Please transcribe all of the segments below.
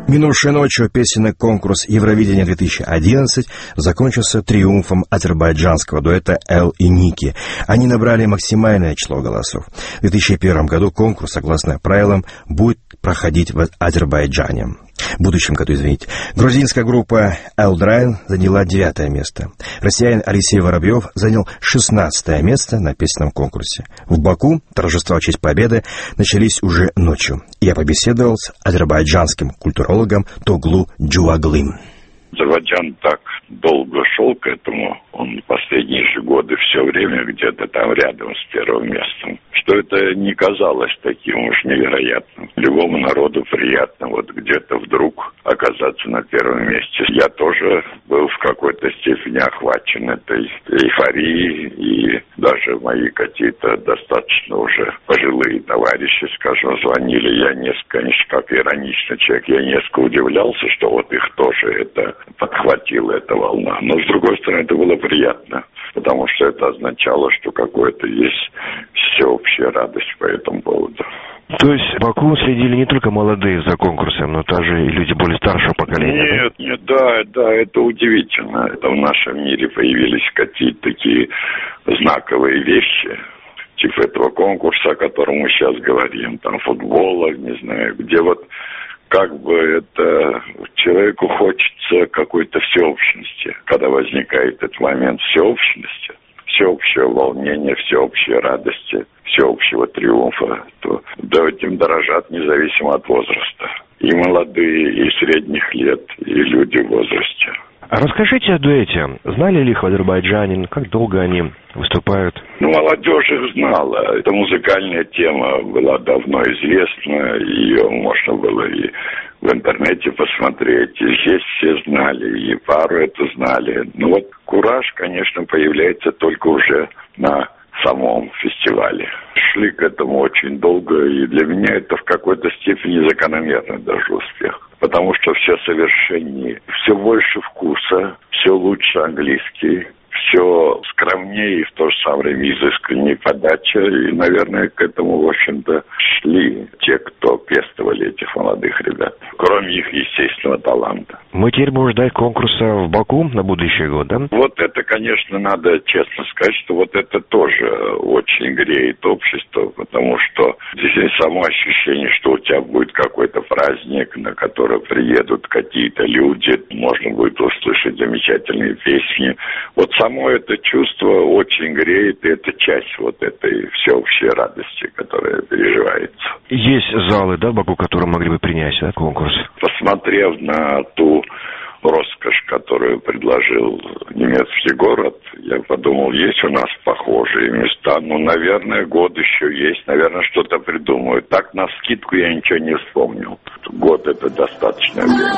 Минувшей ночью песенный конкурс Евровидения-2011 закончился триумфом азербайджанского дуэта «Эл и Ники». Они набрали максимальное число голосов. В 2001 году конкурс, согласно правилам, будет проходить в Азербайджане. В будущем году, извините. Грузинская группа «Элдрайн» заняла 9 место. Россиянин Алексей Воробьев занял 16 место на песенном конкурсе. В Баку торжества в честь победы начались уже ночью. Я побеседовал с азербайджанским культурологом Тоглу Джуваглым. Азербайджан так долго шел к этому, он последние же годы все время где-то там рядом с первым местом, что это не казалось таким уж невероятным. Любому народу приятно вот где-то вдруг оказаться на первом месте. Я тоже был в какой-то степени охвачен этой эйфорией, и даже мои какие-то достаточно уже пожилые товарищи, скажем, звонили. Я несколько, конечно, как ироничный человек, я несколько удивлялся, что вот их тоже это подхватила эта волна. Но, с другой стороны, это было приятно, потому что это означало, что какое-то есть всеобщая радость по этому поводу. То есть в Баку следили не только молодые за конкурсом, но также и люди более старшего поколения? Нет, да, это удивительно. Это в нашем мире появились какие-то такие знаковые вещи, типа этого конкурса, о котором мы сейчас говорим, там футбола, не знаю, где вот как бы это человеку хочется какой-то всеобщности. Когда возникает этот момент всеобщности, всеобщего волнения, всеобщей радости, всеобщего триумфа, то этим дорожат независимо от возраста. И молодые, и средних лет, и люди в возрасте. А расскажите о дуэте. Знали ли их в Азербайджане? Как долго они выступают? Молодежь их знала. Эта музыкальная тема была давно известна. Ее можно было и в интернете посмотреть. И здесь все знали, и пару это знали. Но вот «Кураж», конечно, появляется только уже на самом фестивале. Шли к этому очень долго, и для меня это в какой-то степени закономерный даже успех. Потому что все совершеннее, все больше вкуса, все лучше английский, все скромнее и в то же самое время изысканнее подача. И, наверное, к этому, в общем-то, шли те, кто пестовали этих молодых ребят. Кроме их естественного таланта. Мы теперь можем ждать конкурса в Баку на будущий год, да? Вот это, конечно, надо честно сказать, что вот это тоже очень греет общество, потому что здесь само ощущение, что у тебя будет какой-то праздник, на который приедут какие-то люди, можно будет услышать замечательные песни. Вот само это чувство очень греет, и это часть вот этой всеобщей радости, которая переживается. Есть залы, да, в Баку, которые могли бы принять, да, конкурс? Посмотрев на ту роскошь, которую предложил немецкий город, я подумал, есть у нас похожие места. Ну, наверное, год еще есть, наверное, что-то придумают. Так, навскидку я ничего не вспомнил. Год — это достаточное время.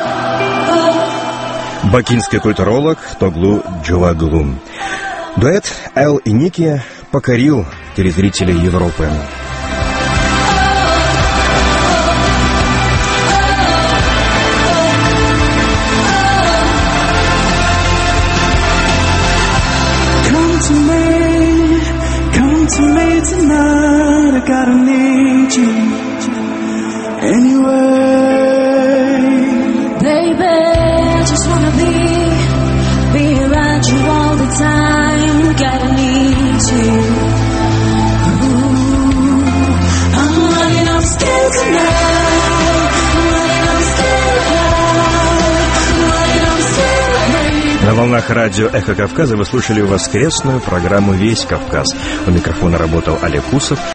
Бакинский культуролог Тоглу Джуваглу. Дуэт «Эл и Ники» покорил телезрителей Европы. Come to me tonight, I gotta need you anyway. Baby, I just wanna be around you all the time. Gotta need you. Ooh, I'm running off scared tonight. I'm running off scared. На волнах радио «Эхо Кавказа» вы слушали воскресную программу «Весь Кавказ». У микрофона работал Олег Усов.